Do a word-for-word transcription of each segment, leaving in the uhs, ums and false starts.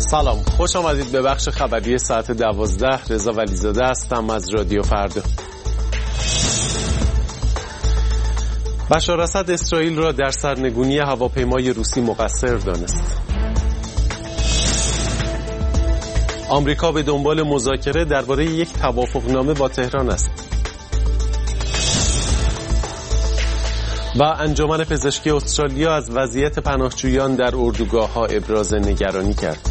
سلام، خوش آمدید به بخش خبری ساعت دوازده. رضا ولیزاده هستم از رادیو فردا. بشار اسد اسرائیل را در سرنگونی هواپیمای روسی مقصر دانست. آمریکا به دنبال مذاکره درباره یک توافقنامه با تهران است. و انجمن پزشکی استرالیا از وضعیت پناهجویان در اردوگاه‌ها ابراز نگرانی کرد.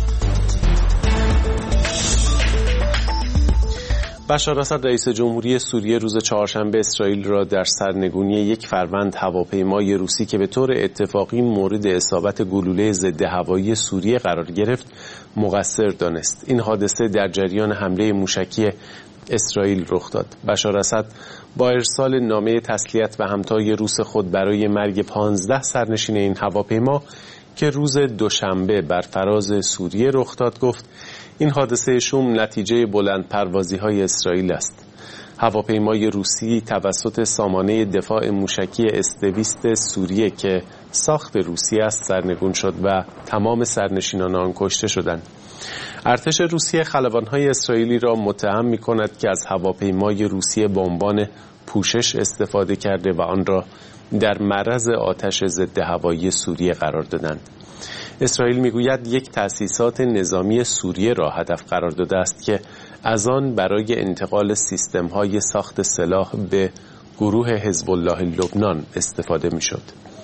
بشار اسد رئیس جمهوری سوریه روز چهارشنبه اسرائیل را در سرنگونی یک فروند هواپیمای روسی که به طور اتفاقی مورد اصابت گلوله ضد هوایی سوریه قرار گرفت مقصر دانست. این حادثه در جریان حمله موشکی اسرائیل رخ داد. بشار اسد با ارسال نامه تسلیت به همتای روس خود برای مرگ پانزده سرنشین این هواپیما که روز دوشنبه بر فراز سوریه رخ داد گفت این حادثه شوم نتیجه بلند پروازی های اسرائیل است. هواپیمای روسی توسط سامانه دفاع موشکی اس دویست سوریه که ساخت روسیه است سرنگون شد و تمام سرنشینان آن کشته شدند. ارتش روسیه خلبان‌های اسرائیلی را متهم می‌کند که از هواپیمای روسیه به عنوان پوشش استفاده کرده و آن را در معرض آتش ضد هوایی سوریه قرار دادند. اسرائیل میگوید یک تأسیسات نظامی سوریه را هدف قرار داده است که از آن برای انتقال سیستم‌های ساخت سلاح به گروه حزب الله لبنان استفاده می‌شد.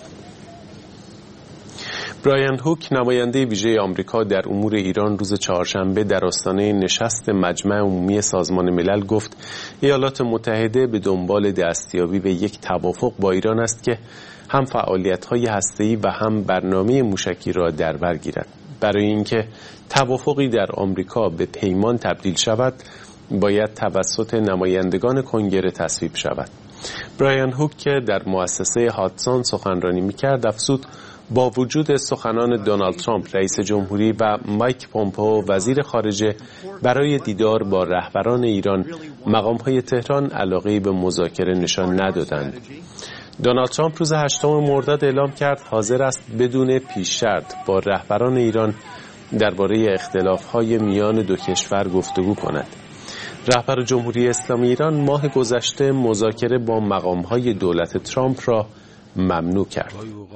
برایان هوک نماینده ویژه آمریکا در امور ایران روز چهارشنبه در آستانه نشست مجمع عمومی سازمان ملل گفت ایالات متحده به دنبال دستیابی به یک توافق با ایران است که هم فعالیت‌های هسته‌ای و هم برنامه موشکی را در بر گیرد. برای اینکه توافقی در آمریکا به پیمان تبدیل شود باید توسط نمایندگان کنگره تصویب شود. برایان هوک که در مؤسسه هادسون سخنرانی می‌کرد افزود با وجود سخنان دونالد ترامپ رئیس جمهوری و مایک پومپئو وزیر خارجه برای دیدار با رهبران ایران مقام‌های تهران علاقه‌ای به مذاکره نشان ندادند. دونالد ترامپ روز هشتم مرداد اعلام کرد حاضر است بدون پیش شرط با رهبران ایران درباره اختلاف‌های میان دو کشور گفتگو کند. رهبر جمهوری اسلامی ایران ماه گذشته مذاکره با مقام‌های دولت ترامپ را ممنوع کرد.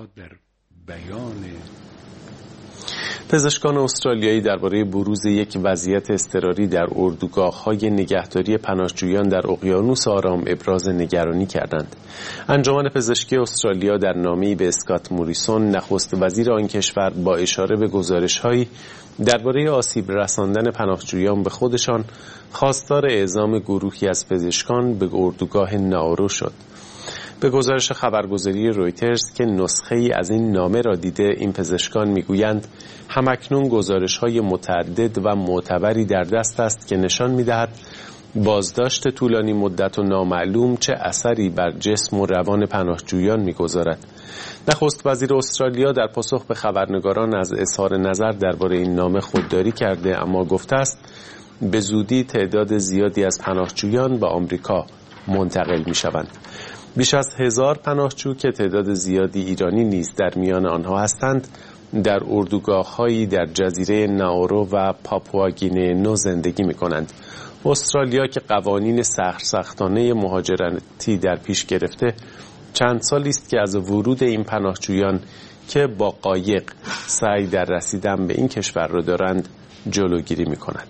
پزشکان استرالیایی درباره بروز یک وضعیت اضطراری در اردوگاه‌های نگهداری پناهجویان در اقیانوس آرام ابراز نگرانی کردند. انجمن پزشکی استرالیا در نامه‌ای به اسکات موریسون نخست وزیر آن کشور با اشاره به گزارش‌هایی درباره آسیب رساندن پناهجویان به خودشان خواستار اعزام گروهی از پزشکان به اردوگاه ناورو شد. به گزارش خبرگزاری رویترز که نسخه ای از این نامه را دیده این پزشکان میگویند همکنون گزارش‌های متعدد و معتبری در دست است که نشان می‌دهد بازداشت طولانی مدت و نامعلوم چه اثری بر جسم و روان پناهجویان می‌گذارد. نخست وزیر استرالیا در پاسخ به خبرنگاران از اظهار نظر درباره این نامه خودداری کرده اما گفته است به زودی تعداد زیادی از پناهجویان به آمریکا منتقل می‌شوند. بیش از هزار پناهجو که تعداد زیادی ایرانی نیز در میان آنها هستند در اردوگاه‌هایی در جزیره ناورو و پاپوآگینه نو زندگی می‌کنند. استرالیا که قوانین سخت‌سختانه مهاجرتی در پیش گرفته چند سالی است که از ورود این پناهجویان که با قایق سعی در رسیدن به این کشور را دارند جلوگیری می‌کند.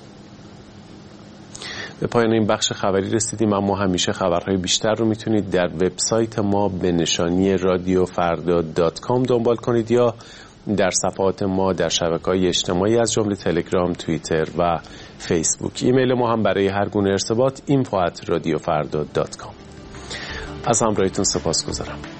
به پایان این بخش خبری رسیدیم، اما همیشه خبرهای بیشتر رو میتونید در وبسایت ما به نشانی رادیو فردا دات کام دنبال کنید یا در صفحات ما در شبکه‌های اجتماعی از جمله تلگرام، توییتر و فیسبوک. ایمیل ما هم برای هر گونه ارتباط اینفو ات رادیو فردا دات کام. از همراهیتون سپاسگزارم.